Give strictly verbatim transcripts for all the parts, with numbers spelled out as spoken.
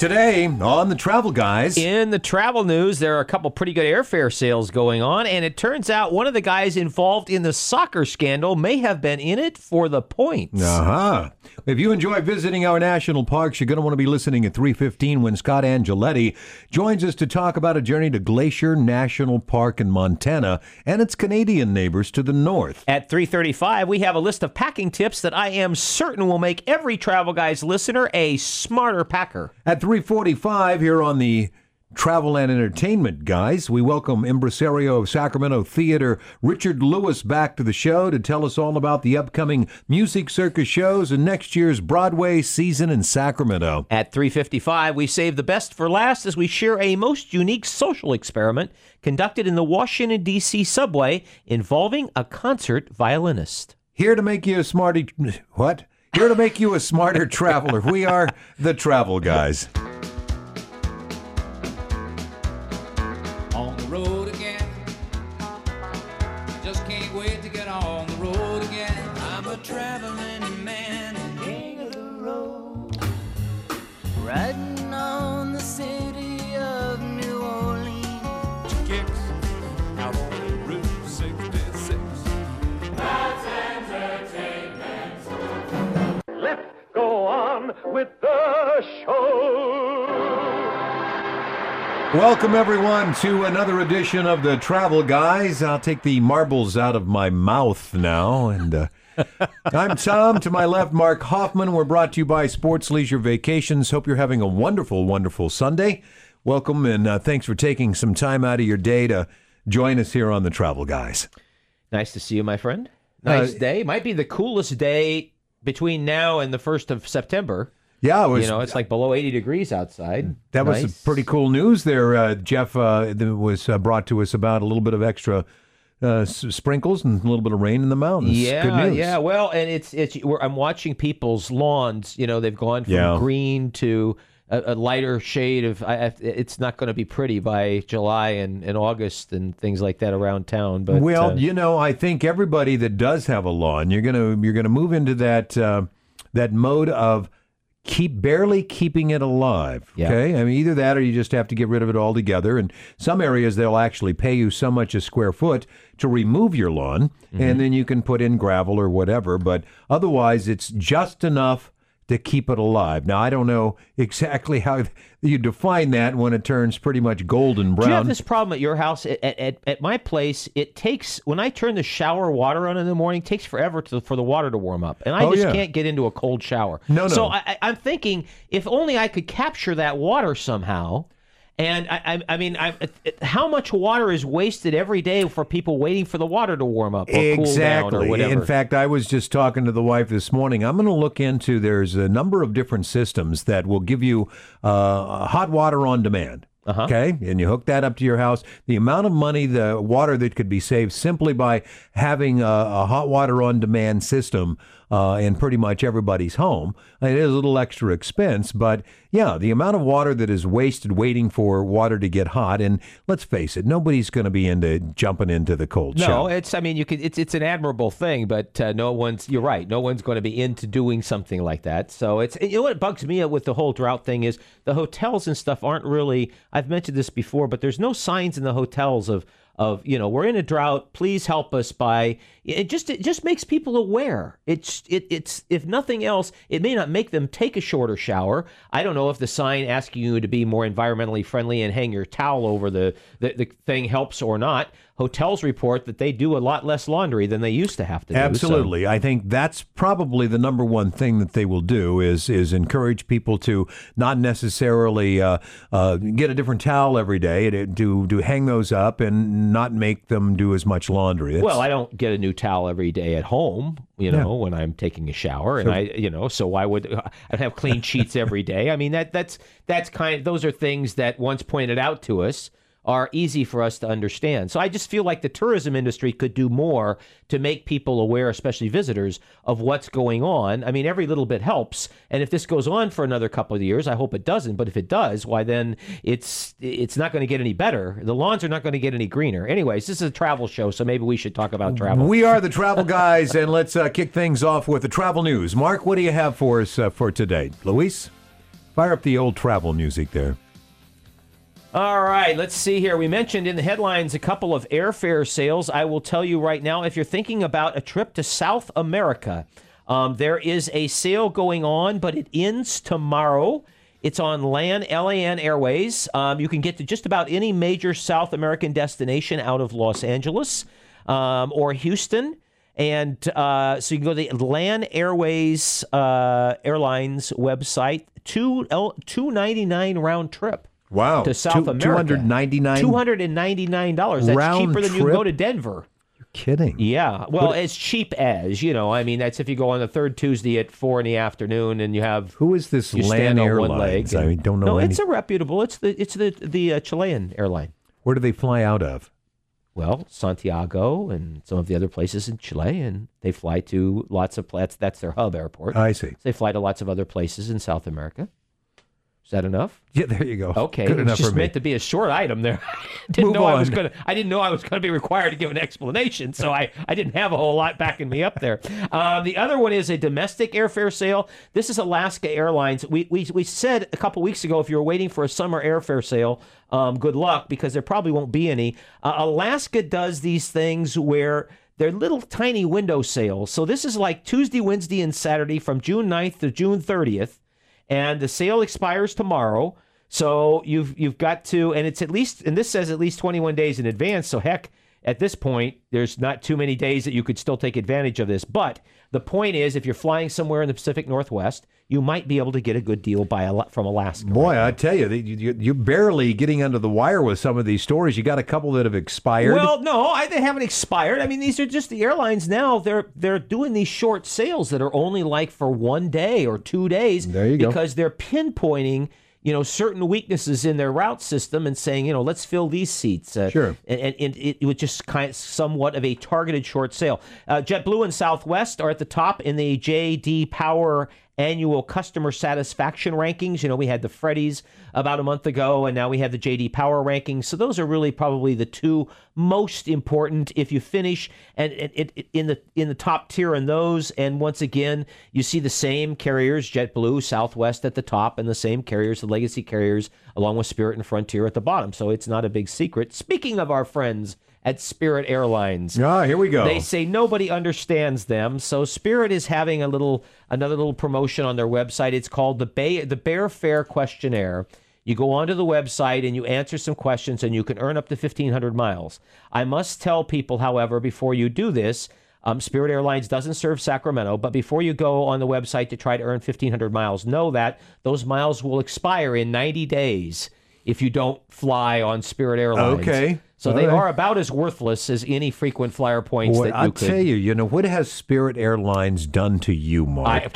Today on the Travel Guys. In the travel news, there are a couple pretty good airfare sales going on, and it turns out one of the guys involved in the soccer scandal may have been in it for the points. Uh-huh. If you enjoy visiting our national parks, you're going to want to be listening at three fifteen when Scott Angeletti joins us to talk about a journey to Glacier National Park in Montana and its Canadian neighbors to the north. At three thirty-five, we have a list of packing tips that I am certain will make every Travel Guys listener a smarter packer. At three forty-five here on the Travel and Entertainment Guys, we welcome impresario of Sacramento Theater, Richard Lewis, back to the show to tell us all about the upcoming Music Circus shows and next year's Broadway season in Sacramento. At three fifty-five, we save the best for last as we share a most unique social experiment conducted in the Washington, D C subway involving a concert violinist. Here to make you a smarty... What? Here to make you a smarter traveler. We are the Travel Guys. On the road again. Just can't wait to get on the road again. I'm a traveling man, king of the road. Riding on the city of New Orleans. Kicks out on Route sixty-six. That's entertainment. Let's go on with the show. Welcome, everyone, to another edition of the Travel Guys. I'll take the marbles out of my mouth now. And uh, I'm Tom. To my left, Mark Hoffman. We're brought to you by Sports Leisure Vacations. Hope you're having a wonderful, wonderful Sunday. Welcome, and uh, thanks for taking some time out of your day to join us here on the Travel Guys. Nice to see you, my friend. Nice Uh, day. Might be the coolest day between now and the first of September. Yeah, it was. You know, it's like below eighty degrees outside. That was Nice. some pretty cool news there, uh, Jeff, uh, that was uh, brought to us about a little bit of extra uh, s- sprinkles and a little bit of rain in the mountains. Yeah, Good news. yeah. Well, and it's it's. We're, I'm watching people's lawns. You know, they've gone from Yeah. green to a, a lighter shade of. I, I- it's not going to be pretty by July and, and August and things like that around town. But well, uh, you know, I think everybody that does have a lawn, you're gonna you're gonna move into that uh, that mode of keep barely keeping it alive. Yeah. Okay, I mean, either that or you just have to get rid of it altogether. And some areas they'll actually pay you so much a square foot to remove your lawn, Mm-hmm. and then you can put in gravel or whatever. But otherwise, it's just enough to keep it alive. Now, I don't know exactly how you define that when it turns pretty much golden brown. do you have this problem at your house? At, at, at my place, it takes, when I turn the shower water on in the morning, it takes forever to, for the water to warm up. And I Oh, just yeah. can't get into a cold shower. No, no. So I, I- I'm thinking, if only I could capture that water somehow. And I, I, I mean, I, how much water is wasted every day for people waiting for the water to warm up or cool down Exactly. or whatever? In fact, I was just talking to the wife this morning. I'm going to look into, there's a number of different systems that will give you uh, hot water on demand. Uh-huh. Okay, and you hook that up to your house. The amount of money, the water that could be saved simply by having a, a hot water on demand system uh, in pretty much everybody's home. It is a little extra expense, but yeah, the amount of water that is wasted waiting for water to get hot. And let's face it, nobody's going to be into jumping into the cold No, shower. it's. I mean, you could. It's. It's an admirable thing, but uh, no one's. You're right. No one's going to be into doing something like that. So it's. You know what bugs me with the whole drought thing is the hotels and stuff aren't really. I've mentioned this before, but there's no signs in the hotels of of you know we're in a drought. Please help us by. It just it just makes people aware. It's it it's if nothing else, it may not make them take a shorter shower. I don't know if the sign asking you to be more environmentally friendly and hang your towel over the the, the thing helps or not. Hotels report that they do a lot less laundry than they used to have to do. so- Absolutely. I think that's probably the number one thing that they will do is is encourage people to not necessarily uh, uh, get a different towel every day, to, to to hang those up and not make them do as much laundry. It's- Well, I don't get a new towel every day at home, you know, when I'm taking a shower, and I, you know, so why would I have clean sheets every day? I mean, that that's that's kind. Those are things that once pointed out to us are easy for us to understand. So I just feel like the tourism industry could do more to make people aware, especially visitors, of what's going on. I mean, every little bit helps. And if this goes on for another couple of years, I hope it doesn't. But if it does, why then it's it's not going to get any better. The lawns are not going to get any greener. Anyways, this is a travel show, so maybe we should talk about travel. We are the Travel Guys, and let's uh, kick things off with the travel news. Mark, what do you have for us uh, for today? Luis? Fire up the old travel music there. All right, let's see here. We mentioned in the headlines a couple of airfare sales. I will tell you right now, if you're thinking about a trip to South America, um, there is a sale going on, but it ends tomorrow. It's on LAN, L A N Airways. Um, you can get to just about any major South American destination out of Los Angeles um, or Houston. And uh, so you can go to the LAN Airways uh, Airlines website, two two ninety-nine round trip. Wow. To South Two, America. two hundred ninety-nine two hundred ninety-nine dollars. That's round cheaper than you can trip? go to Denver. You're kidding. Yeah. Well, as cheap as, you know, I mean, that's if you go on the third Tuesday at four in the afternoon and you have... Who is this you LAN stand on one Airlines? leg I and- don't know No, any. it's a reputable. It's the it's the, the uh, Chilean airline. Where do they fly out of? Well, Santiago and some of the other places in Chile, and they fly to lots of... That's, that's their hub airport. I see. They fly to lots of other places in South America. Is that enough? Yeah, there you go. Okay, Good it was enough just for me. meant to be a short item there. didn't Move know I was on. going to. I didn't know I was going to be required to give an explanation, so I, I didn't have a whole lot backing me up there. Um, the other one is a domestic airfare sale. This is Alaska Airlines. We we we said a couple weeks ago if you were waiting for a summer airfare sale, um, good luck because there probably won't be any. Uh, Alaska does these things where they're little tiny window sales. So this is like Tuesday, Wednesday, and Saturday from June ninth to June thirtieth, and the sale expires tomorrow. So you've you've got to, and it's at least, and this says at least twenty-one days in advance. So heck, at this point, there's not too many days that you could still take advantage of this. But the point is, if you're flying somewhere in the Pacific Northwest, you might be able to get a good deal by Ala- from Alaska. Boy, right I tell you, you, you- you're barely getting under the wire with some of these stories. You got a couple that have expired. Well, no, I, they haven't expired. I mean, these are just the airlines now. They're they're doing these short sales that are only like for one day or two days. There you go. Because they're pinpointing, you know, certain weaknesses in their route system and saying, you know, let's fill these seats. Uh, Sure. And, and, and it was just kind of somewhat of a targeted short sale. Uh, JetBlue and Southwest are at the top in the J D Power annual customer satisfaction rankings. You know, we had the Freddy's about a month ago, and now we have the J D Power rankings. So those are really probably the two most important. If you finish and it, it, in the in the top tier in those, and once again, you see the same carriers, JetBlue, Southwest at the top, and the same carriers, the legacy carriers, along with Spirit and Frontier at the bottom. So it's not a big secret. Speaking of our friends at Spirit Airlines. Ah, here we go. They say nobody understands them, so Spirit is having a little another little promotion on their website. It's called the Bay, the Bear Fare Questionnaire. You go onto the website and you answer some questions, and you can earn up to fifteen hundred miles. I must tell people, however, before you do this, um, Spirit Airlines doesn't serve Sacramento, but before you go on the website to try to earn fifteen hundred miles, know that those miles will expire in ninety days if you don't fly on Spirit Airlines. Okay. So All they right. are about as worthless as any frequent flyer points Boy, that you I'll could. tell you, you know, what has Spirit Airlines done to you, Mark?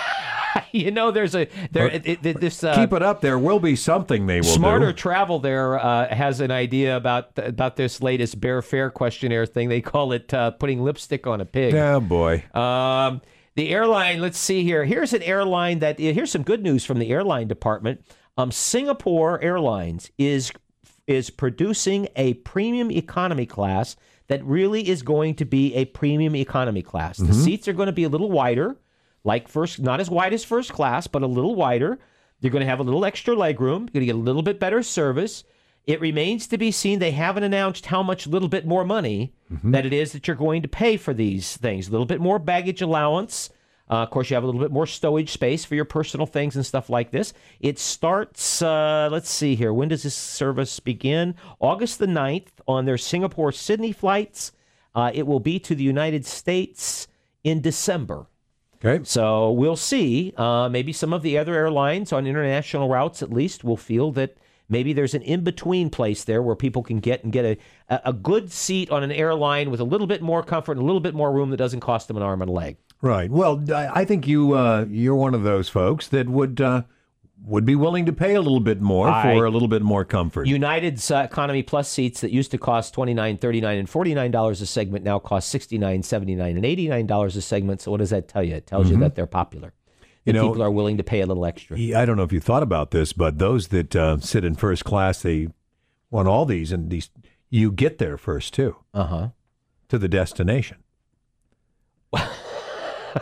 I, you know, there's a there it, it, this uh, Keep it up. There will be something they will Smarter do. Travel there uh, has an idea about about this latest Bear Fare Questionnaire thing. They call it uh, putting lipstick on a pig. Oh, boy. Um, the airline, let's see here. Here's an airline that, here's some good news from the airline department. Um, Singapore Airlines is is producing a premium economy class that really is going to be a premium economy class. The seats are going to be a little wider, like first, not as wide as first class, but a little wider. You're going to have a little extra legroom. You're going to get a little bit better service. It remains to be seen. They haven't announced how much little bit more money that it is that you're going to pay for these things. A little bit more baggage allowance. Uh, of course, you have a little bit more stowage space for your personal things and stuff like this. It starts, uh, let's see here. When does this service begin? August the ninth on their Singapore-Sydney flights. Uh, it will be to the United States in December. Okay. So we'll see. Uh, maybe some of the other airlines on international routes, at least, will feel that maybe there's an in-between place there where people can get and get a, a good seat on an airline with a little bit more comfort and a little bit more room that doesn't cost them an arm and a leg. Right. Well, I I think you uh, you're one of those folks that would uh, would be willing to pay a little bit more I- for a little bit more comfort. United's uh, Economy Plus seats that used to cost twenty-nine dollars, thirty-nine dollars, and forty-nine dollars a segment now cost sixty-nine dollars, seventy-nine dollars, and eighty-nine dollars a segment. So what does that tell you? It tells you that they're popular. You That know, people are willing to pay a little extra. I don't know if you thought about this, but those that uh, sit in first class, they want all these, and these you get there first too Uh-huh. to the destination.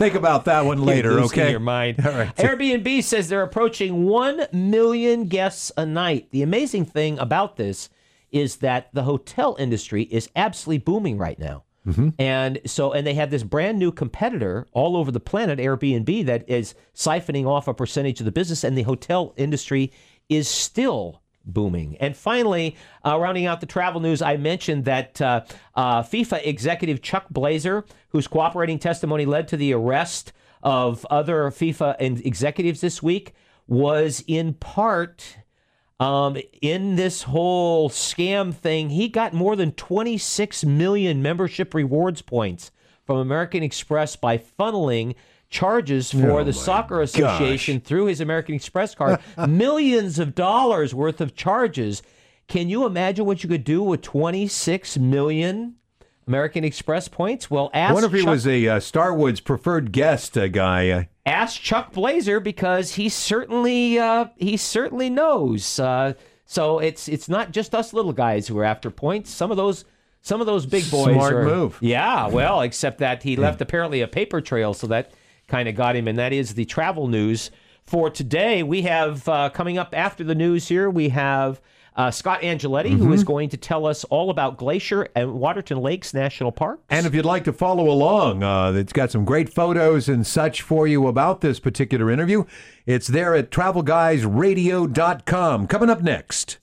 Think about that one later, You're losing okay? your mind. All right. Airbnb says they're approaching one million guests a night. The amazing thing about this is that the hotel industry is absolutely booming right now. Mm-hmm. And so, and they have this brand new competitor all over the planet, Airbnb, that is siphoning off a percentage of the business, and the hotel industry is still booming. And finally, uh, rounding out the travel news, I mentioned that uh, uh, FIFA executive Chuck Blazer, whose cooperating testimony led to the arrest of other FIFA executives this week, was in part um, in this whole scam thing. He got more than twenty-six million membership rewards points from American Express by funneling charges for Oh the my Soccer Association gosh. through his American Express card. Millions of dollars worth of charges. Can you imagine what you could do with twenty-six million American Express points? Well, ask I wonder if he Chuck, was a uh, Starwood's preferred guest uh, guy. Uh, ask Chuck Blazer, because he certainly uh, he certainly knows. Uh, so it's it's not just us little guys who are after points. Some of those some of those big boys Smart are, move. Yeah, well, except that he left apparently a paper trail, so that kind of got him, and that is the travel news for today. We have uh, coming up after the news here, we have uh, Scott Angeletti, Mm-hmm. who is going to tell us all about Glacier and Waterton Lakes National Parks. And if you'd like to follow along, uh, it's got some great photos and such for you about this particular interview. It's there at travel guys radio dot com. Coming up next.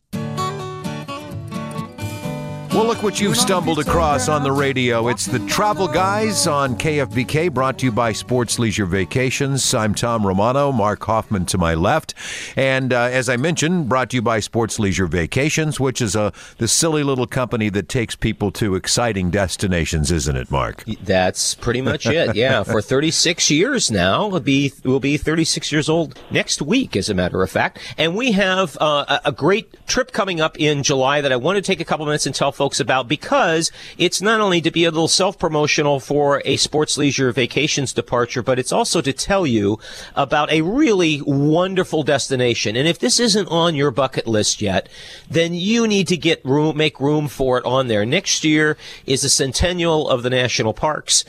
Well, look what you've stumbled across on the radio. It's the Travel Guys on K F B K, brought to you by Sports Leisure Vacations. I'm Tom Romano, Mark Hoffman to my left. And uh, as I mentioned, brought to you by Sports Leisure Vacations, which is a the silly little company that takes people to exciting destinations, isn't it, Mark? That's pretty much it. Yeah, for thirty-six years now. We'll be we'll be thirty-six years old next week, as a matter of fact. And we have uh, a, a great trip coming up in July that I want to take a couple minutes and tell folks about, because it's not only to be a little self-promotional for a Sports Leisure Vacations departure, but it's also to tell you about a really wonderful destination. And if this isn't on your bucket list yet, then you need to get room, make room for it on there. Next year is the centennial of the national parks,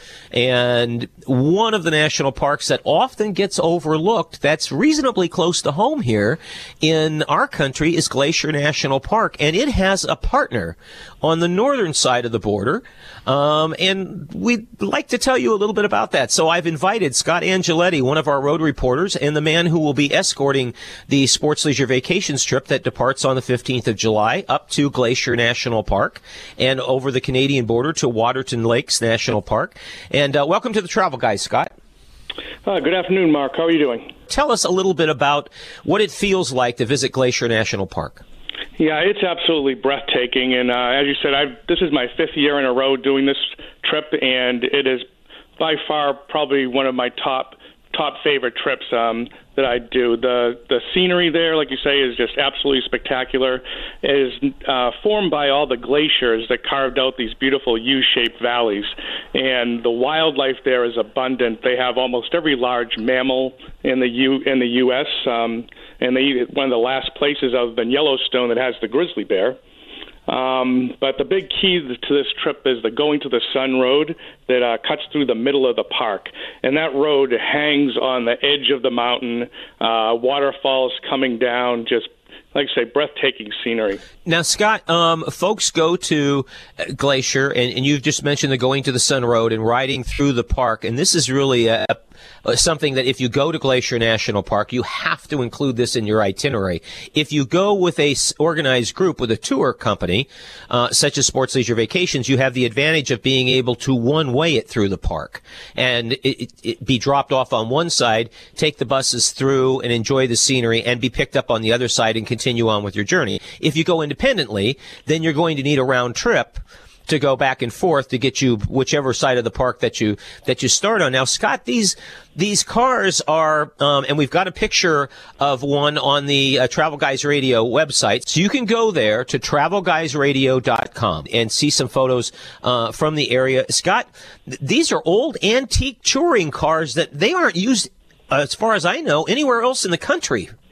and one of the national parks that often gets overlooked, that's reasonably close to home here in our country, is Glacier National Park, and it has a partner on the northern side of the border, um, and we'd like to tell you a little bit about that. So I've invited Scott Angeletti, one of our road reporters, and the man who will be escorting the Sports Leisure Vacations trip that departs on the fifteenth of July up to Glacier National Park and over the Canadian border to Waterton Lakes National Park. And uh, welcome to the Travel Guys, Scott. Uh, good afternoon, Mark. How are you doing? Tell us a little bit about what it feels like to visit Glacier National Park. Yeah, it's absolutely breathtaking. And uh, as you said, I've, this is my fifth year in a row doing this trip, and it is by far probably one of my top top favorite trips um, that I do. The the scenery there, like you say, is just absolutely spectacular. It is uh, formed by all the glaciers that carved out these beautiful U-shaped valleys, and the wildlife there is abundant. They have almost every large mammal in the U in the U S Um, and they one of the last places other than Yellowstone that has the grizzly bear. Um, but the big key to this trip is the Going to the Sun Road that uh, cuts through the middle of the park. And that road hangs on the edge of the mountain, uh, waterfalls coming down, just like I say, breathtaking scenery. Now, Scott, um, folks go to Glacier, and, and you've just mentioned the Going to the Sun Road and riding through the park. And this is really a, a, something that if you go to Glacier National Park, you have to include this in your itinerary. If you go with a organized group, with a tour company, uh, such as Sports Leisure Vacations, you have the advantage of being able to one-way it through the park and it, it, it be dropped off on one side, take the buses through and enjoy the scenery, and be picked up on the other side and continue on with your journey. If you go independently, then you're going to need a round trip to go back and forth to get you whichever side of the park that you that you start on. Now, Scott, these these cars are, um, and we've got a picture of one on the uh, Travel Guys Radio website, so you can go there to travel guys radio dot com and see some photos uh, from the area. Scott, th- these are old antique touring cars that they aren't used, uh, as far as I know, anywhere else in the country.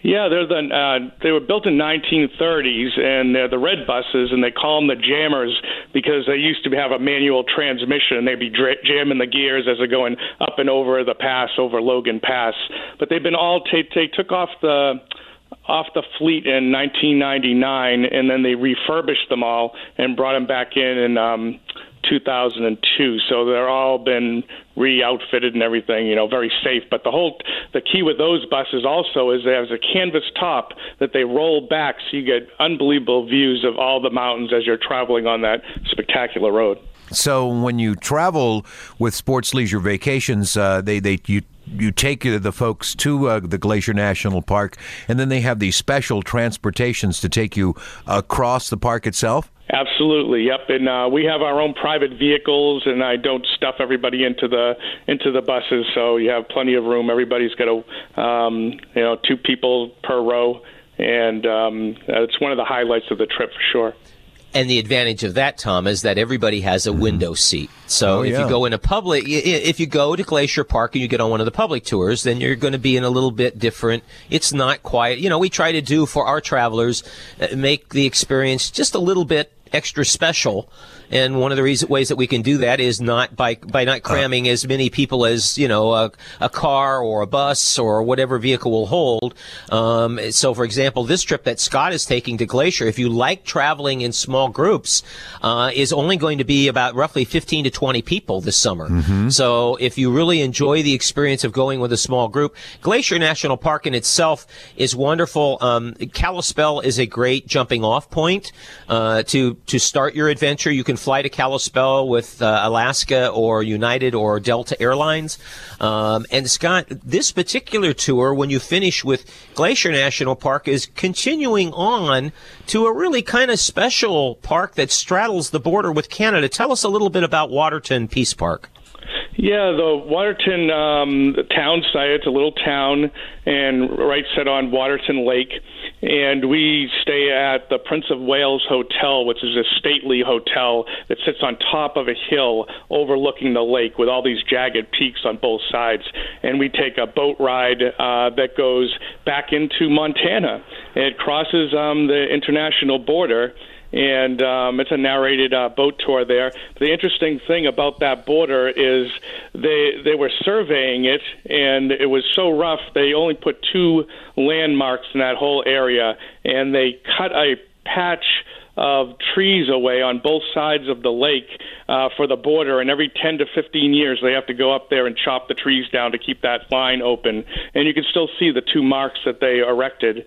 Yeah, they're the uh, they were built in nineteen thirties, and they're the red buses, and they call them the jammers because they used to have a manual transmission, and they'd be dra- jamming the gears as they're going up and over the pass, over Logan Pass. But they've been all t- they took off the off the fleet in nineteen ninety-nine, and then they refurbished them all and brought them back in in um, two thousand two. So they're all been re-outfitted and everything, you know, very safe. But the whole the key with those buses also is there's a canvas top that they roll back, so you get unbelievable views of all the mountains as you're traveling on that spectacular road. So when you travel with Sports Leisure Vacations, uh, they they you. You take the folks to uh, the Glacier National Park, and then they have these special transportations to take you across the park itself? Absolutely, yep. And uh, we have our own private vehicles, and I don't stuff everybody into the into the buses, so you have plenty of room. Everybody's got a, um, you know, two people per row, and um, it's one of the highlights of the trip for sure. And the advantage of that, Tom, is that everybody has a window seat. So Oh, if yeah. you go in a public, i- i- if you go to Glacier Park and you get on one of the public tours, then you're going to be in a little bit different. It's not quiet. You know, we try to do for our travelers, uh, make the experience just a little bit extra special. And one of the reason, ways that we can do that is not by by not cramming as many people as, you know, a, a car or a bus or whatever vehicle will hold. Um, so, for example, this trip that Scott is taking to Glacier, if you like traveling in small groups, uh, is only going to be about roughly fifteen to twenty people this summer. So if you really enjoy the experience of going with a small group, Glacier National Park in itself is wonderful. Um, Kalispell is a great jumping off point uh, to, to start your adventure. You can fly to Kalispell with uh, Alaska or United or Delta Airlines. Um, and Scott, this particular tour, when you finish with Glacier National Park, is continuing on to a really kind of special park that straddles the border with Canada. Tell us a little bit about Waterton Peace Park. Yeah, the Waterton um, the town site, it's a little town and right set on Waterton Lake. And we stay at the Prince of Wales Hotel, which is a stately hotel that sits on top of a hill overlooking the lake with all these jagged peaks on both sides. And we take a boat ride uh, that goes back into Montana. It crosses um, the international border. And um, it's a narrated uh, boat tour there. The interesting thing about that border is they they were surveying it, and it was so rough, they only put two landmarks in that whole area, and they cut a patch of trees away on both sides of the lake uh, for the border, and every ten to fifteen years they have to go up there and chop the trees down to keep that line open. And you can still see the two marks that they erected.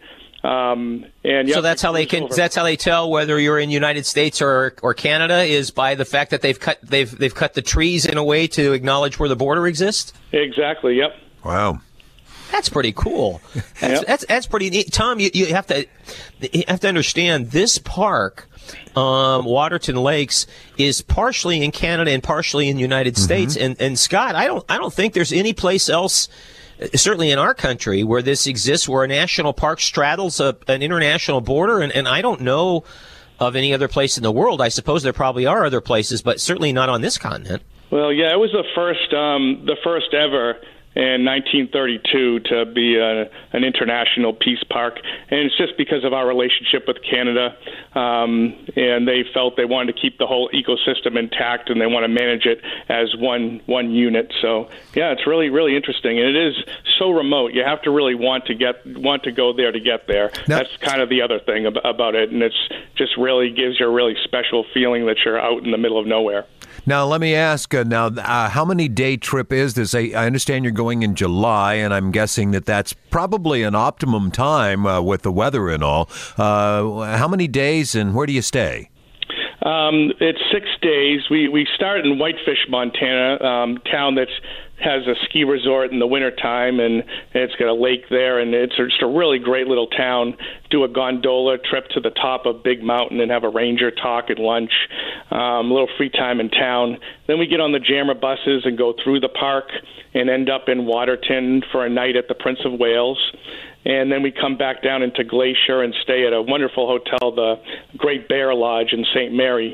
Um, and yep, So that's how they can. over. That's how they tell whether you're in United States or or Canada, is by the fact that they've cut they've they've cut the trees in a way to acknowledge where the border exists. Exactly. Yep. Wow. That's pretty cool. That's Yep. that's, that's pretty neat. Tom, you, you have to you have to understand this park, um, Waterton Lakes, is partially in Canada and partially in the United States. And and Scott, I don't I don't think there's any place else, certainly in our country, where this exists, where a national park straddles a, an international border, and, and I don't know of any other place in the world. I suppose there probably are other places, but certainly not on this continent. Well, yeah, it was the first, um, the first ever in nineteen thirty-two to be a, an international peace park, and it's just because of our relationship with Canada, um, and they felt they wanted to keep the whole ecosystem intact, and they want to manage it as one one unit. So, yeah, it's really really interesting, and it is so remote. You have to really want to get want to go there to get there. Now- That's kind of the other thing ab- about it, and it's just really gives you a really special feeling that you're out in the middle of nowhere. Now, let me ask, uh, now, uh, how many day trip is this? I, I understand you're going in July, and I'm guessing that that's probably an optimum time uh, with the weather and all. Uh, how many days, and where do you stay? Um, it's six days. We we start in Whitefish, Montana, um, town that has a ski resort in the wintertime, and it's got a lake there, and it's just a really great little town. Do a gondola trip to the top of Big Mountain and have a ranger talk and lunch, um, a little free time in town. Then we get on the Jammer buses and go through the park and end up in Waterton for a night at the Prince of Wales. And then we come back down into Glacier and stay at a wonderful hotel, the Great Bear Lodge in Saint Mary.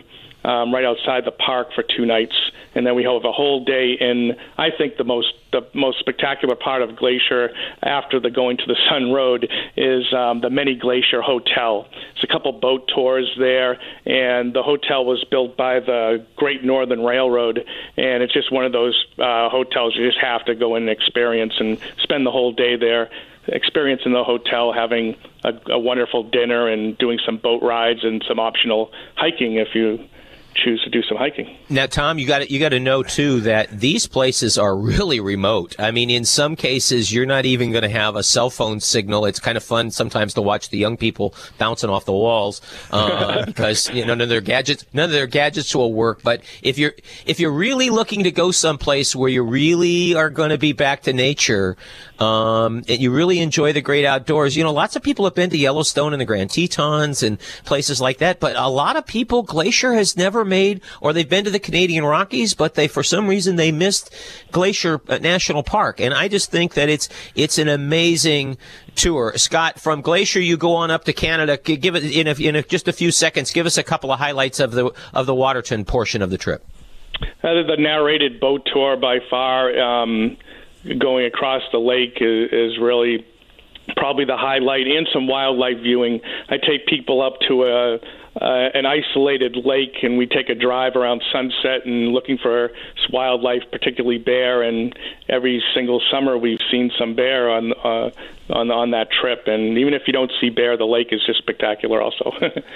um, right outside the park for two nights, and then we have a whole day in, I think, the most the most spectacular part of Glacier after the Going to the Sun Road is um, the Many Glacier Hotel. It's a couple boat tours there, and the hotel was built by the Great Northern Railroad, and it's just one of those uh, hotels you just have to go in and experience and spend the whole day there, experience in the hotel, having a, a wonderful dinner and doing some boat rides and some optional hiking if you choose to do some hiking. Now, Tom, you got you got to know too that these places are really remote. I mean, in some cases, you're not even going to have a cell phone signal. It's kind of fun sometimes to watch the young people bouncing off the walls uh, because you know none of their gadgets none of their gadgets will work. But if you're if you're really looking to go someplace where you really are going to be back to nature, um, and you really enjoy the great outdoors, you know, lots of people have been to Yellowstone and the Grand Tetons and places like that. But a lot of people, Glacier has never made, or they've been to the Canadian Rockies, but they, for some reason, they missed Glacier National Park. And I just think that it's, it's an amazing tour. Scott, from Glacier, you go on up to Canada. Give it in, a, in a, just a few seconds. Give us a couple of highlights of the, of the Waterton portion of the trip. Uh, the narrated boat tour by far, um, going across the lake is, is really probably the highlight, and some wildlife viewing. I take people up to a Uh, an isolated lake, and we take a drive around sunset and looking for wildlife, particularly bear. And every single summer, we've seen some bear on uh, on on that trip. And even if you don't see bear, the lake is just spectacular, also.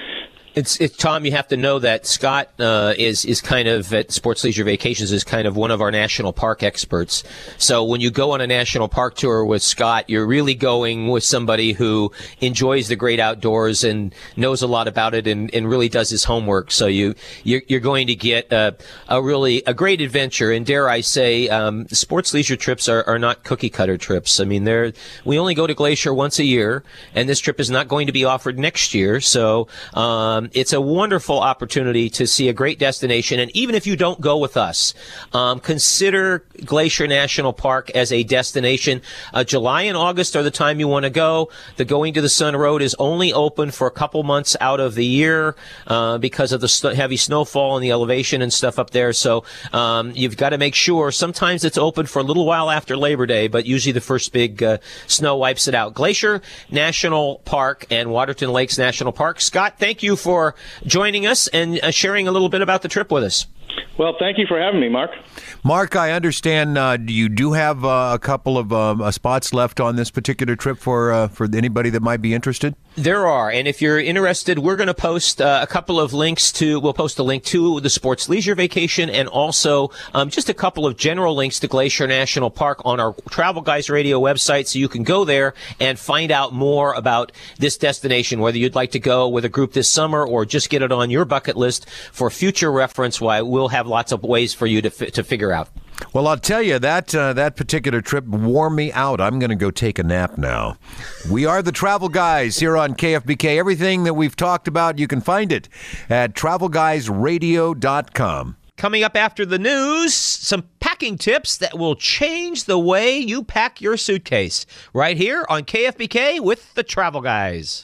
It's, it's Tom. You have to know that Scott uh, is is kind of at Sports Leisure Vacations is kind of one of our national park experts. So when you go on a national park tour with Scott, you're really going with somebody who enjoys the great outdoors and knows a lot about it and, and really does his homework. So you you're, you're going to get a, a really a great adventure. And dare I say, um, sports leisure trips are, are not cookie cutter trips. I mean, they're we only go to Glacier once a year, and this trip is not going to be offered next year. So. Um, It's a wonderful opportunity to see a great destination. And even if you don't go with us, um, consider Glacier National Park as a destination. Uh, July and August are the time you want to go. The Going to the Sun Road is only open for a couple months out of the year uh, because of the st- heavy snowfall and the elevation and stuff up there. So um, you've got to make sure. Sometimes it's open for a little while after Labor Day, but usually the first big uh, snow wipes it out. Glacier National Park and Waterton Lakes National Park. Scott, thank you for for joining us and uh, sharing a little bit about the trip with us. Well, thank you for having me, Mark. Mark, I understand uh, you do have uh, a couple of um, uh, spots left on this particular trip for uh, for anybody that might be interested. There are, and if you're interested, we're going to post uh, a couple of links to, we'll post a link to the Sports Leisure Vacation and also um, just a couple of general links to Glacier National Park on our Travel Guys Radio website, so you can go there and find out more about this destination, whether you'd like to go with a group this summer or just get it on your bucket list for future reference. Why we'll have lots of ways for you to f- to figure out. Well, I'll tell you, that uh, that particular trip wore me out. I'm going to go take a nap now. We are the Travel Guys here on K F B K. Everything that we've talked about, you can find it at travel guys radio dot com. Coming up after the news, some packing tips that will change the way you pack your suitcase. Right here on K F B K with the Travel Guys.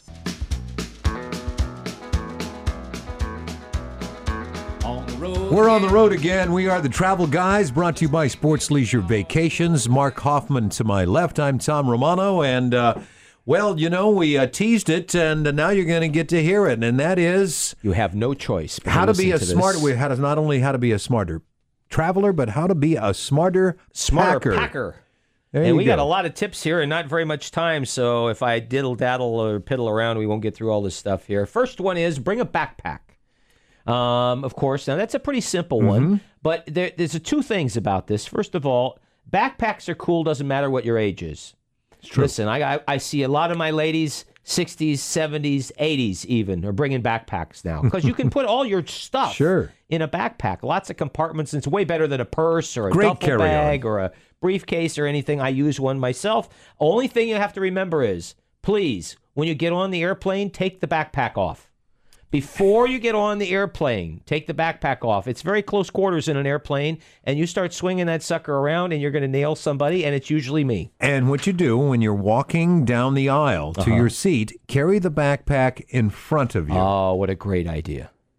We're on the road again. We are the Travel Guys, brought to you by Sports Leisure Vacations. Mark Hoffman to my left. I'm Tom Romano. And, uh, well, you know, we uh, teased it, and uh, now you're going to get to hear it. And that is... You have no choice. but How to be a listen to smart... this. We how to, not only how to be a smarter traveler, but how to be a smarter Smarter packer. packer. There and you we go. got a lot of tips here and not very much time, so if I diddle-daddle or piddle around, we won't get through all this stuff here. First one is bring a backpack. Um, of course, now that's a pretty simple Mm-hmm. one, but there, there's a two things about this. First of all, backpacks are cool, doesn't matter what your age is. It's true. Listen, I, I, I see a lot of my ladies, sixties, seventies, eighties even, are bringing backpacks now because you can put all your stuff Sure. in a backpack. Lots of compartments. It's way better than a purse or a Great duffel carry-on. bag or a briefcase or anything. I use one myself. Only thing you have to remember is, please, when you get on the airplane, take the backpack off. Before you get on the airplane, take the backpack off. It's very close quarters in an airplane, and you start swinging that sucker around, and you're going to nail somebody, and it's usually me. And what you do when you're walking down the aisle to Uh-huh. your seat, carry the backpack in front of you. Oh, what a great idea.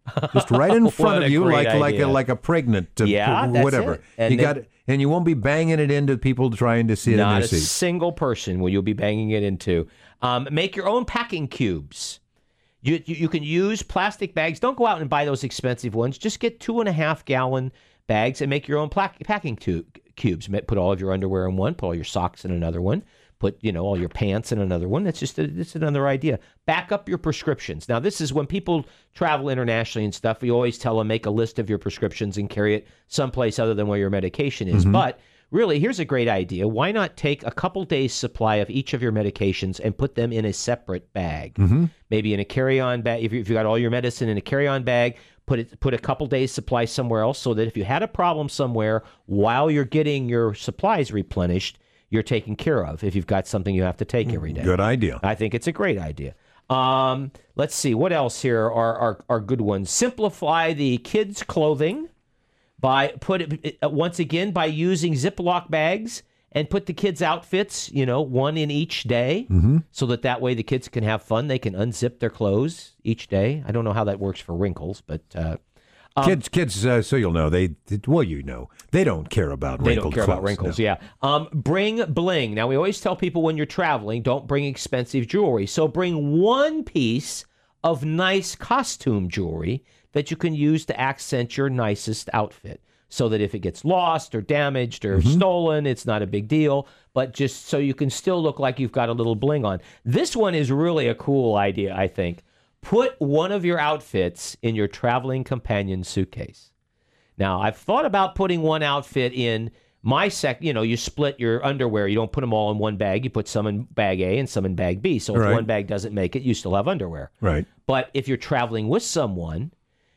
just right in front What of a you, great like like a, idea. like a pregnant, uh, Yeah, that's whatever. it. And you they- got, and you won't be banging it into people trying to sit in Not their a seat. single person will you be banging it into. Um, make your own packing cubes. You, you you can use plastic bags. Don't go out and buy those expensive ones. Just get two and a half gallon bags and make your own pla- packing tu- cubes. Ma- Put all of your underwear in one. Put all your socks in another one. Put, you know, all your pants in another one. That's just a, it's another idea. Back up your prescriptions. Now, this is when people travel internationally and stuff. We always tell them make a list of your prescriptions and carry it someplace other than where your medication is. But really, here's a great idea. Why not take a couple days' supply of each of your medications and put them in a separate bag? Maybe in a carry-on bag. If you, if you got all your medicine in a carry-on bag, put it put a couple days' supply somewhere else so that if you had a problem somewhere while you're getting your supplies replenished, you're taken care of if you've got something you have to take every day. Good idea. I think it's a great idea. Um, let's see. What else here are, are, are good ones? Simplify the kids' clothing by put it, uh, once again by using Ziploc bags and put the kids' outfits, you know, one in each day, mm-hmm. so that that way the kids can have fun. They can unzip their clothes each day. I don't know how that works for wrinkles, but uh, um, kids, kids. Uh, so you'll know they. Well, you know, they don't care about they wrinkled don't care clothes, about wrinkles. no. Yeah. Um, bring bling. Now we always tell people when you're traveling, don't bring expensive jewelry. So bring one piece of nice costume jewelry that you can use to accent your nicest outfit, so that if it gets lost or damaged or Mm-hmm. stolen, it's not a big deal, but just so you can still look like you've got a little bling on. This one is really a cool idea, I think. Put one of your outfits in your traveling companion suitcase. Now, I've thought about putting one outfit in my sec, you know, you split your underwear. You don't put them all in one bag. You put some in bag A and some in bag B. So if Right. one bag doesn't make it, you still have underwear. Right. But if you're traveling with someone,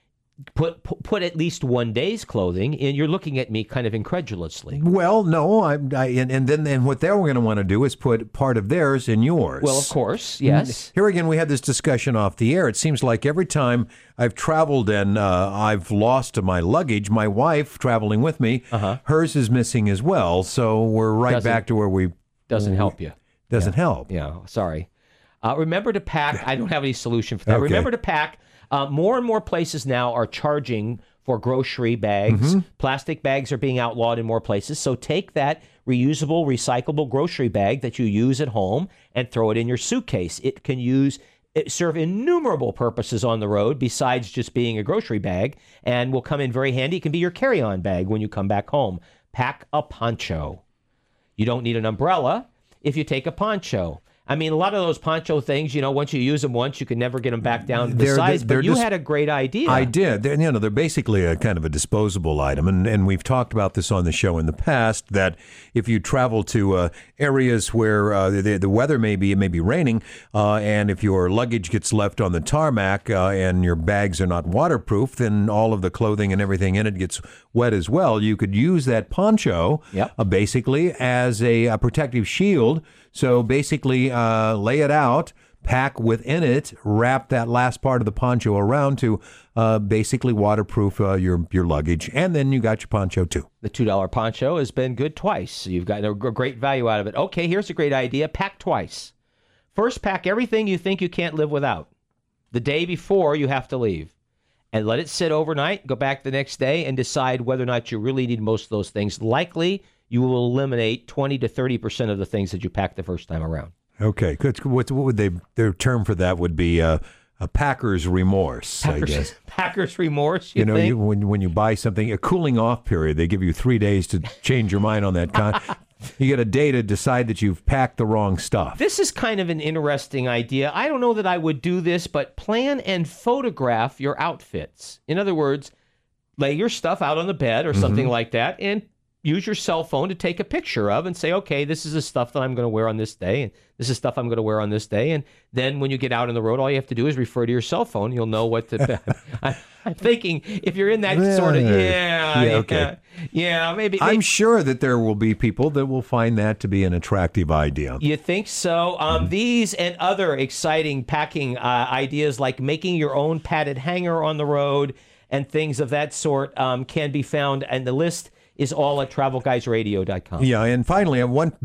put put, put at least one day's clothing, and you're looking at me kind of incredulously. Well, no, I, I and, and then and what they're going to want to do is put part of theirs in yours. Well, of course, yes. Here again, we had this discussion off the air. It seems like every time I've traveled and uh, I've lost my luggage, my wife traveling with me, Uh-huh. hers is missing as well. So we're right Doesn't- back to where we Doesn't help you. doesn't help. Yeah, sorry. Uh, remember to pack. I don't have any solution for that. Okay. Remember to pack. Uh, more and more places now are charging for grocery bags. Mm-hmm. Plastic bags are being outlawed in more places. So take that reusable, recyclable grocery bag that you use at home and throw it in your suitcase. It can use it serve innumerable purposes on the road besides just being a grocery bag, and will come in very handy. It can be your carry-on bag when you come back home. Pack a poncho. You don't need an umbrella if you take a poncho. I mean, a lot of those poncho things, you know, once you use them once, you can never get them back down to the They're- size. they're But you dis- had a great idea. I did. They're, you know, they're basically a kind of a disposable item, and, and we've talked about this on the show in the past. That if you travel to uh, areas where uh, the, the weather may be, it may be raining, uh, and if your luggage gets left on the tarmac uh, and your bags are not waterproof, then all of the clothing and everything in it gets wet as well. You could use that poncho, Yep. uh, basically as a, a protective shield. So basically, uh, lay it out. Pack within it, wrap that last part of the poncho around to uh, basically waterproof uh, your your luggage, and then you got your poncho too. The two dollar poncho has been good twice. So you've gotten a gr- great value out of it. Okay, here's a great idea. Pack twice. First, pack everything you think you can't live without. The day before you have to leave. And let it sit overnight, go back the next day, and decide whether or not you really need most of those things. Likely, you will eliminate twenty to thirty percent of the things that you packed the first time around. Okay, good. What, what would they? Their term for that would be uh, a packer's remorse, I guess. Packers, Packers remorse, you, You know, think? you, when when you buy something, a cooling off period, they give you three days to change your mind on that. Con- you get a day to decide that you've packed the wrong stuff. This is kind of an interesting idea. I don't know that I would do this, but plan and photograph your outfits. In other words, lay your stuff out on the bed or something like that and use your cell phone to take a picture of and say, okay, this is the stuff that I'm going to wear on this day, and this is stuff I'm going to wear on this day. And then when you get out on the road, all you have to do is refer to your cell phone. You'll know what to... I, I'm thinking if you're in that sort of... Yeah, Yeah, okay. yeah, yeah, maybe... I'm maybe sure that there will be people that will find that to be an attractive idea. You think so? Um, these and other exciting packing uh, ideas like making your own padded hanger on the road and things of that sort um, can be found, and the list is all at travel guys radio dot com. Yeah, and finally, uh, one big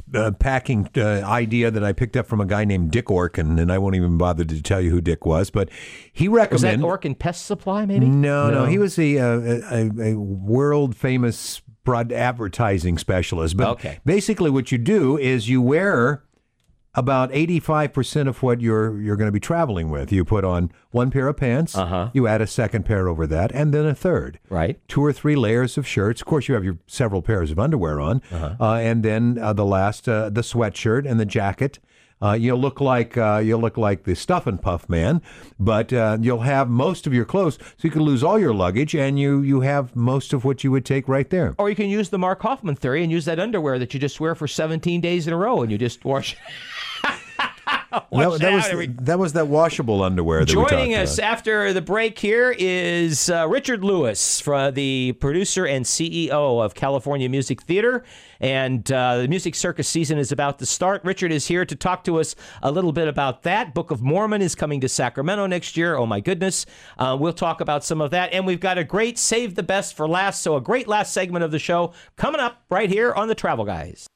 uh, packing uh, idea that I picked up from a guy named Dick Orkin, and I won't even bother to tell you who Dick was, but he recommended... Was that Orkin Pest Supply, maybe? No, no, no. He was a, a, a, a world-famous broad advertising specialist. But okay. basically what you do is you wear about eighty-five percent of what you're you're going to be traveling with. You put on one pair of pants, uh-huh. you add a second pair over that, and then a third. Right. Two or three layers of shirts. Of course, you have your several pairs of underwear on, uh-huh. uh, and then uh, the last, uh, the sweatshirt and the jacket. Uh, you'll look like uh, you'll look like the Stuff and Puff man, but uh, you'll have most of your clothes, so you can lose all your luggage, and you you have most of what you would take right there. Or you can use the Mark Hoffman theory and use that underwear that you just wear for seventeen days in a row, and you just wash. That, that, was, every... that was that washable underwear that Joining we talked us about. after the break here is uh, Richard Lewis, for the producer and C E O of California Music Theater. And uh, the Music Circus season is about to start. Richard is here to talk to us a little bit about that. Book of Mormon is coming to Sacramento next year. Oh, my goodness. Uh, we'll talk about some of that. And we've got a great Save the Best for last. So a great last segment of the show coming up right here on The Travel Guys.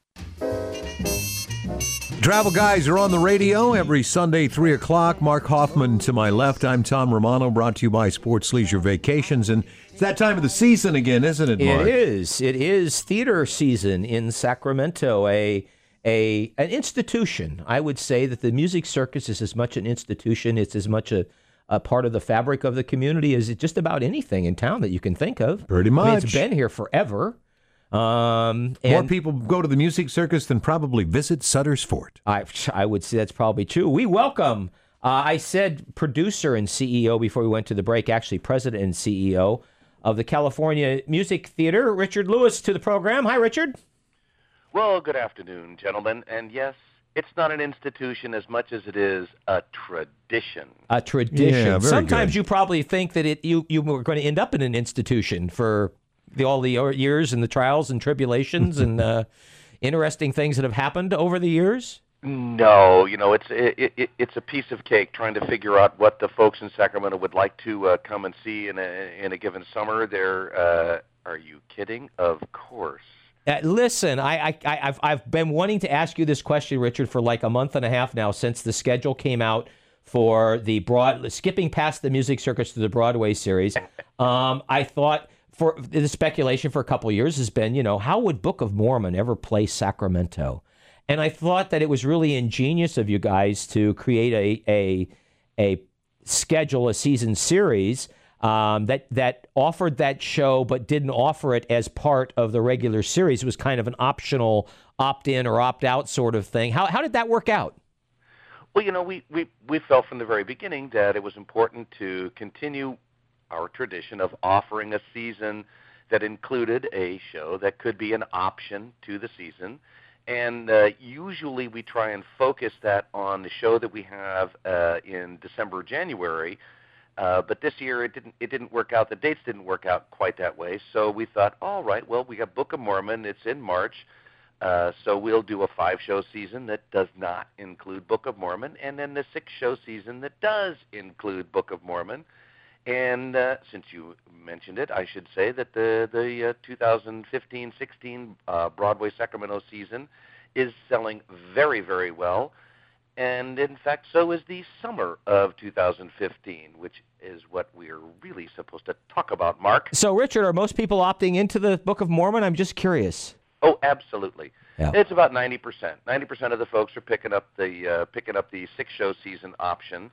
Travel Guys are on the radio every Sunday, three o'clock. Mark Hoffman to my left. I'm Tom Romano, brought to you by Sports Leisure Vacations. And it's that time of the season again, isn't it, Mark? It is. It is theater season in Sacramento, a a an institution. I would say that the Music Circus is as much an institution, it's as much a, a part of the fabric of the community as just about anything in town that you can think of. Pretty much. I mean, it's been here forever. Um, and More people go to the Music Circus than probably visit Sutter's Fort. I, I would say that's probably true. We welcome, uh, I said producer and C E O before we went to the break, actually president and C E O of the California Music Theater, Richard Lewis, to the program. Hi, Richard. Well, good afternoon, gentlemen. And yes, it's not an institution as much as it is a tradition. A tradition. Yeah, very Sometimes good. you probably think that it you, you were going to end up in an institution for the, all the years and the trials and tribulations and uh, interesting things that have happened over the years. No, you know, it's it, it, it's a piece of cake trying to figure out what the folks in Sacramento would like to uh, come and see in a in a given summer. They're, uh, are you kidding? Of course. Uh, listen, I, I, I, I've I've been wanting to ask you this question, Richard, for like a month and a half now since the schedule came out for the broad skipping past the Music Circus to the Broadway series. Um, I thought. For the speculation for a couple of years has been, you know, how would Book of Mormon ever play Sacramento? And I thought that it was really ingenious of you guys to create a a a schedule, a season series um, that that offered that show, but didn't offer it as part of the regular series. It was kind of an optional opt-in or opt-out sort of thing. How how did that work out? Well, you know, we, we, we felt from the very beginning that it was important to continue our tradition of offering a season that included a show that could be an option to the season. And uh, usually we try and focus that on the show that we have uh, in December, January. Uh, but this year it didn't it didn't work out. The dates didn't work out quite that way. So we thought, all right, well, we got Book of Mormon. It's in March. Uh, so we'll do a five-show season that does not include Book of Mormon, and then the six-show season that does include Book of Mormon. And uh, since you mentioned it, I should say that the the uh, two thousand fifteen sixteen uh, Broadway Sacramento season is selling very, very well. And in fact, so is the summer of two thousand fifteen, which is what we're really supposed to talk about, Mark. So, Richard, are most people opting into the Book of Mormon? I'm just curious. Oh, absolutely. Yeah. It's about ninety percent. ninety percent of the folks are picking up the uh, picking up the six-show season option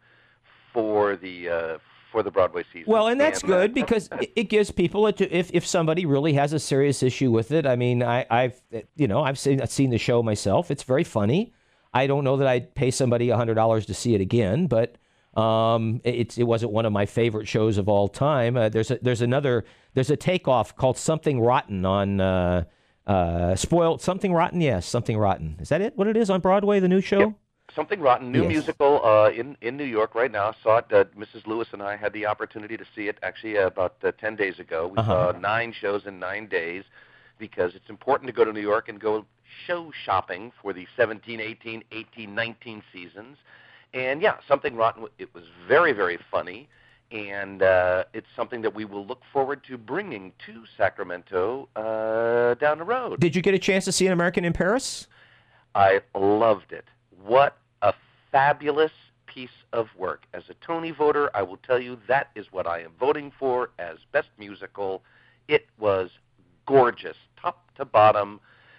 for the uh, for the Broadway season. Well, and that's and, uh, good because it, it gives people a, if if somebody really has a serious issue with it. I mean, I, I've you know I've seen I've seen the show myself. It's very funny. I don't know that I'd pay somebody a hundred dollars to see it again, but um, it, it wasn't one of my favorite shows of all time. Uh, there's a, there's another there's a takeoff called Something Rotten on uh, uh, Spoiled Something Rotten. Yes, Something Rotten. Is that it? What it is on Broadway? The new show. Yep. Something Rotten, new Yes. musical uh, in in New York right now. Saw it. Uh, Missus Lewis and I had the opportunity to see it actually uh, about uh, ten days ago. We Uh-huh. saw nine shows in nine days because it's important to go to New York and go show shopping for the seventeen, eighteen, eighteen, nineteen seasons. And yeah, Something Rotten. It was very, very funny, and uh, it's something that we will look forward to bringing to Sacramento uh, down the road. Did you get a chance to see An American in Paris? I loved it. What a fabulous piece of work. As a Tony voter, I will tell you that is what I am voting for as Best Musical. It was gorgeous, top to bottom,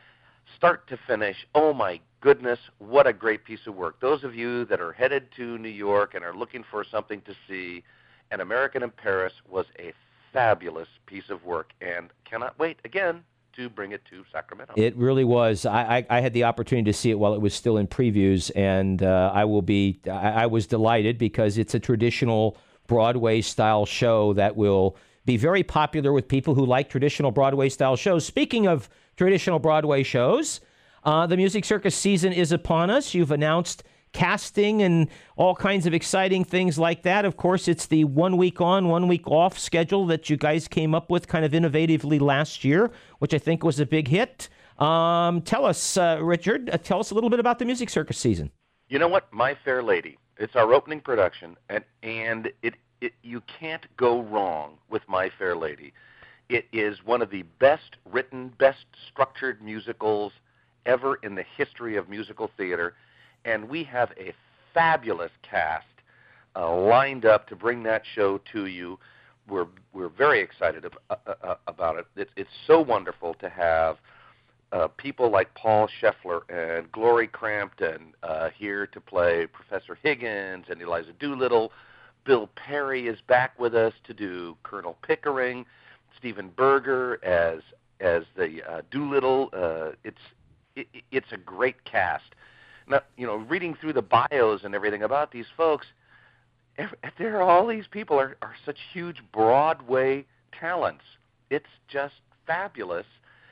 start to finish. Oh, my goodness, what a great piece of work. Those of you that are headed to New York and are looking for something to see, An American in Paris was a fabulous piece of work, and cannot wait, again, to bring it to Sacramento. It really was. I, I, I had the opportunity to see it while it was still in previews, and uh, I will be. I, I was delighted because it's a traditional Broadway-style show that will be very popular with people who like traditional Broadway-style shows. Speaking of traditional Broadway shows, uh, the Music Circus season is upon us. You've announced casting and all kinds of exciting things like that. Of course, it's the one week on, one week off schedule that you guys came up with kind of innovatively last year, which I think was a big hit. Um, tell us, uh, Richard, uh, tell us a little bit about the Music Circus season. You know what? My Fair Lady. It's our opening production, and, and it, it you can't go wrong with My Fair Lady. It is one of the best written, best structured musicals ever in the history of musical theater. And we have a fabulous cast uh, lined up to bring that show to you. We're we're very excited ab- uh, uh, about it. It's, it's so wonderful to have uh, people like Paul Scheffler and Glory Crampton uh, here to play Professor Higgins and Eliza Doolittle. Bill Perry is back with us to do Colonel Pickering. Stephen Berger as as the uh, Doolittle. Uh, it's it, it's a great cast. Now, you know, reading through the bios and everything about these folks, there are all these people are, are such huge Broadway talents. It's just fabulous.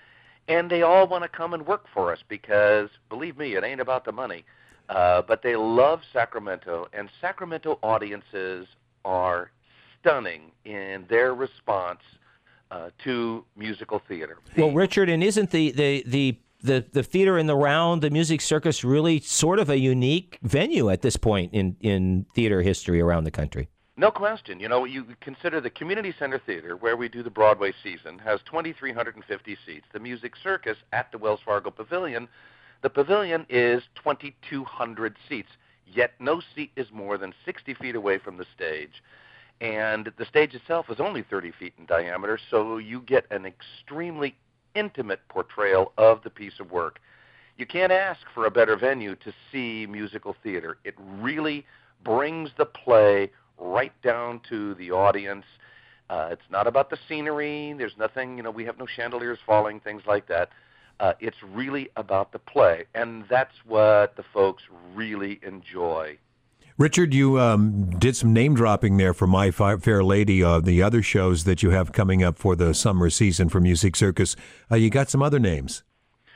And they all want to come and work for us because, believe me, it ain't about the money. Uh, but they love Sacramento, and Sacramento audiences are stunning in their response uh, to musical theater. Well, Richard, and isn't the, the, the The the theater in the round, the Music Circus, really sort of a unique venue at this point in, in theater history around the country? No question. You know, you consider the Community Center Theater, where we do the Broadway season, has two thousand three hundred fifty seats. The Music Circus at the Wells Fargo Pavilion, the pavilion is two thousand two hundred seats, yet no seat is more than sixty feet away from the stage. And the stage itself is only thirty feet in diameter, so you get an extremely intimate portrayal of the piece of work. You can't ask for a better venue to see musical theater. It really brings the play right down to the audience. Uh, it's not about the scenery. There's nothing, you know, we have no chandeliers falling, things like that. Uh, it's really about the play, and that's what the folks really enjoy. Richard, you um, did some name dropping there for My Fair Lady, uh, the other shows that you have coming up for the summer season for Music Circus. Uh, you got some other names.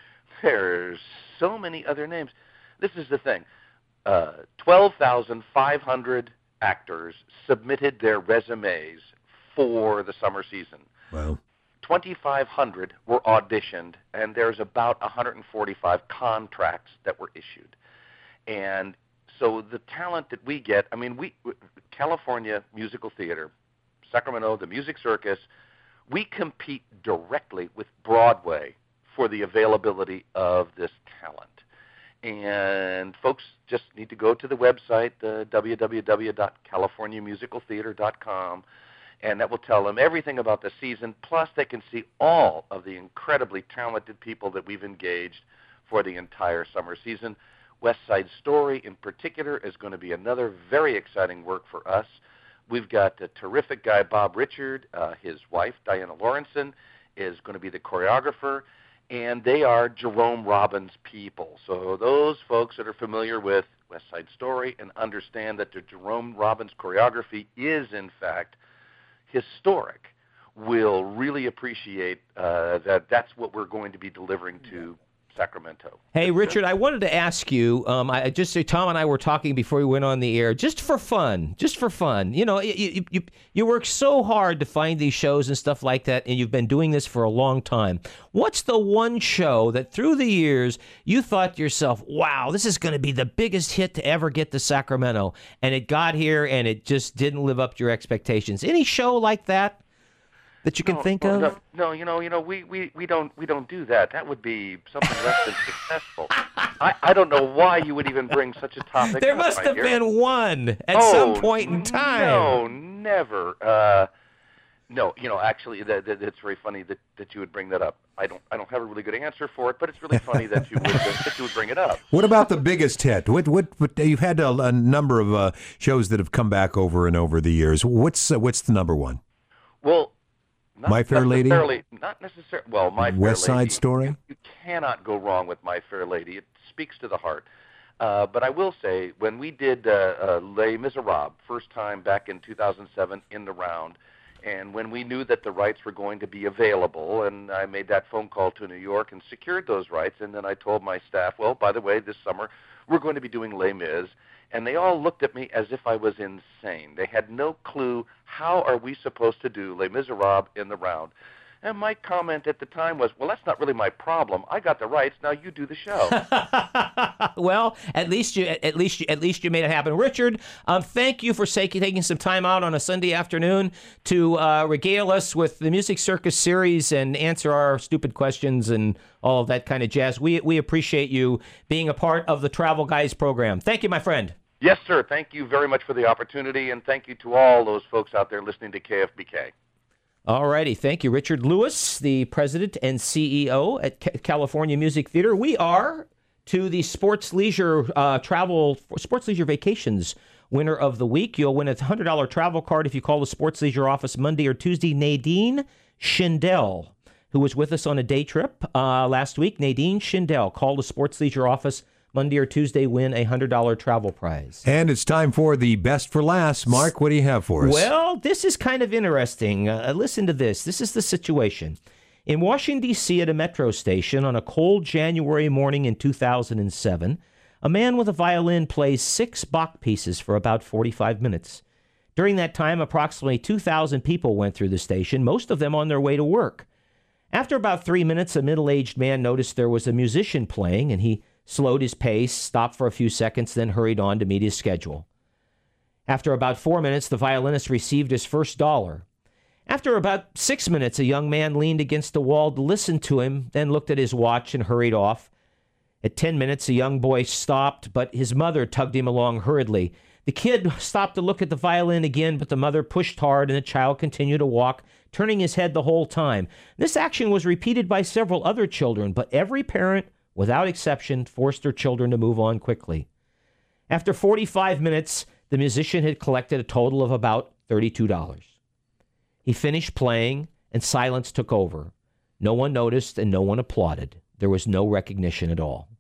There's so many other names. This is the thing. Uh, twelve thousand five hundred actors submitted their resumes for the summer season. Wow. twenty-five hundred were auditioned, and there's about one hundred forty-five contracts that were issued. And so the talent that we get, I mean, we California Musical Theater, Sacramento, the Music Circus, we compete directly with Broadway for the availability of this talent. And folks just need to go to the website, uh, w w w dot california musical theater dot com, and that will tell them everything about the season, plus they can see all of the incredibly talented people that we've engaged for the entire summer season. West Side Story, in particular, is going to be another very exciting work for us. We've got a terrific guy, Bob Richard. Uh, his wife, Diana Lawrenson, is going to be the choreographer, and they are Jerome Robbins people. So those folks that are familiar with West Side Story and understand that the Jerome Robbins choreography is, in fact, historic will really appreciate uh, that that's what we're going to be delivering to Sacramento. Hey, Richard, I wanted to ask you, um, I just Tom and I were talking before we went on the air, just for fun, just for fun. You know, you, you, you work so hard to find these shows and stuff like that, and you've been doing this for a long time. What's the one show that through the years you thought to yourself, wow, this is going to be the biggest hit to ever get to Sacramento, and it got here and it just didn't live up to your expectations? Any show like that? that you can no, think no, of? No, no, you know, you know, we, we, we don't we don't do that. That would be something less than successful. I, I don't know why you would even bring such a topic. There up, must my have dear. been one at oh, some point in time. No, never. Uh, no, you know, actually, that, that, it's very funny that, that you would bring that up. I don't I don't have a really good answer for it, but it's really funny that you would that you would bring it up. What about the biggest hit? What what, what you've had a, a number of uh, shows that have come back over and over the years. What's uh, what's the number one? Well. Not My Fair Lady? Not necessarily. Well, My West Fair Lady. Side Story? You, you cannot go wrong with My Fair Lady. It speaks to the heart. Uh, but I will say, when we did uh, uh, Les Miserables, first time back in two thousand seven in the round, and when we knew that the rights were going to be available, and I made that phone call to New York and secured those rights, and then I told my staff, well, by the way, this summer we're going to be doing Les Mis. And they all looked at me as if I was insane. They had no clue, how are we supposed to do Les Miserables in the round? And my comment at the time was, well, that's not really my problem. I got the rights. Now you do the show. Well, at least you at least you, at least you made it happen. Richard, um, thank you for taking some time out on a Sunday afternoon to uh, regale us with the Music Circus series and answer our stupid questions and all of that kind of jazz. We we appreciate you being a part of the Travel Guys program. Thank you, my friend. Yes, sir. Thank you very much for the opportunity, and thank you to all those folks out there listening to K F B K. All righty. Thank you, Richard Lewis, the president and C E O at C- California Music Theater. We are to the Sports Leisure uh, Travel, Sports Leisure Vacations winner of the week. You'll win a one hundred dollars travel card if you call the Sports Leisure office Monday or Tuesday. Nadine Schindel, who was with us on a day trip uh, last week. Nadine Schindel, call the Sports Leisure office Monday or Tuesday, win a one hundred dollars travel prize. And it's time for the best for last. Mark, what do you have for us? Well, this is kind of interesting. Uh, listen to this. This is the situation. In Washington, D C, at a metro station on a cold January morning in two thousand seven, a man with a violin plays six Bach pieces for about forty-five minutes. During that time, approximately two thousand people went through the station, most of them on their way to work. After about three minutes, a middle-aged man noticed there was a musician playing, and he slowed his pace, stopped for a few seconds, then hurried on to meet his schedule. After about four minutes, the violinist received his first dollar. After about six minutes, a young man leaned against the wall to listen to him, then looked at his watch and hurried off. At ten minutes, a young boy stopped, but his mother tugged him along hurriedly. The kid stopped to look at the violin again, but the mother pushed hard, and the child continued to walk, turning his head the whole time. This action was repeated by several other children, but every parent, without exception, forced their children to move on quickly. After forty-five minutes, the musician had collected a total of about thirty-two dollars. He finished playing, and silence took over. No one noticed, and no one applauded. There was no recognition at all.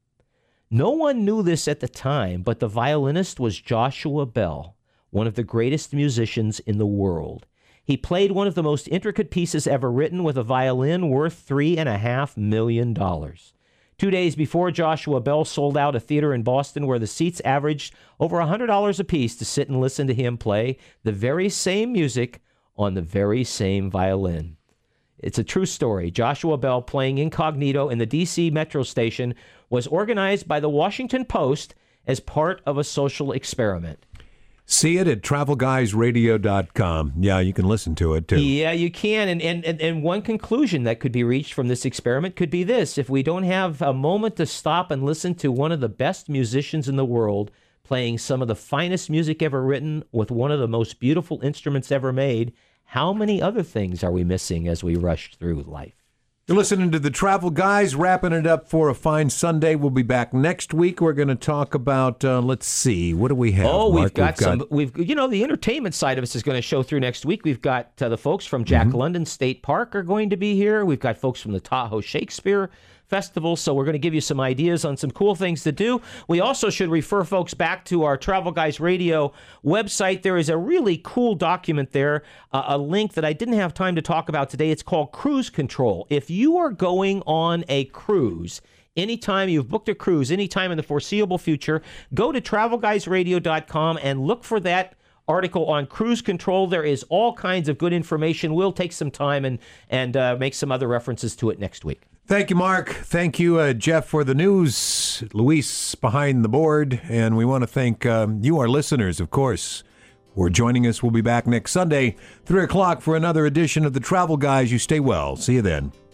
No one knew this at the time, but the violinist was Joshua Bell, one of the greatest musicians in the world. He played one of the most intricate pieces ever written with a violin worth three and a half million dollars. Two days before, Joshua Bell sold out a theater in Boston where the seats averaged over one hundred dollars apiece to sit and listen to him play the very same music on the very same violin. It's a true story. Joshua Bell, playing incognito in the D C Metro station, was organized by the Washington Post as part of a social experiment. See it at travel guys radio dot com. Yeah, you can listen to it, too. Yeah, you can. And, and, and, and one conclusion that could be reached from this experiment could be this. If we don't have a moment to stop and listen to one of the best musicians in the world playing some of the finest music ever written with one of the most beautiful instruments ever made, how many other things are we missing as we rush through life? You're listening to the Travel Guys, wrapping it up for a fine Sunday. We'll be back next week. We're going to talk about, uh, let's see, what do we have? Oh, Mark? we've got we've some, got... we've, you know, the entertainment side of us is going to show through next week. We've got uh, the folks from Jack Mm-hmm. London State Park are going to be here. We've got folks from the Tahoe Shakespeare Festival, so we're going to give you some ideas on some cool things to do. We also should refer folks back to our Travel Guys Radio website. There is a really cool document there, uh, a link that I didn't have time to talk about today. It's called Cruise Control. If you are going on a cruise, anytime you've booked a cruise, anytime in the foreseeable future, go to travel guys radio dot com and look for that article on cruise control. There is all kinds of good information. We'll take some time and, and uh, make some other references to it next week. Thank you, Mark. Thank you, uh, Jeff, for the news. Luis behind the board. And we want to thank um, you, our listeners, of course. for joining us. We'll be back next Sunday, three o'clock, for another edition of the Travel Guys. You stay well. See you then.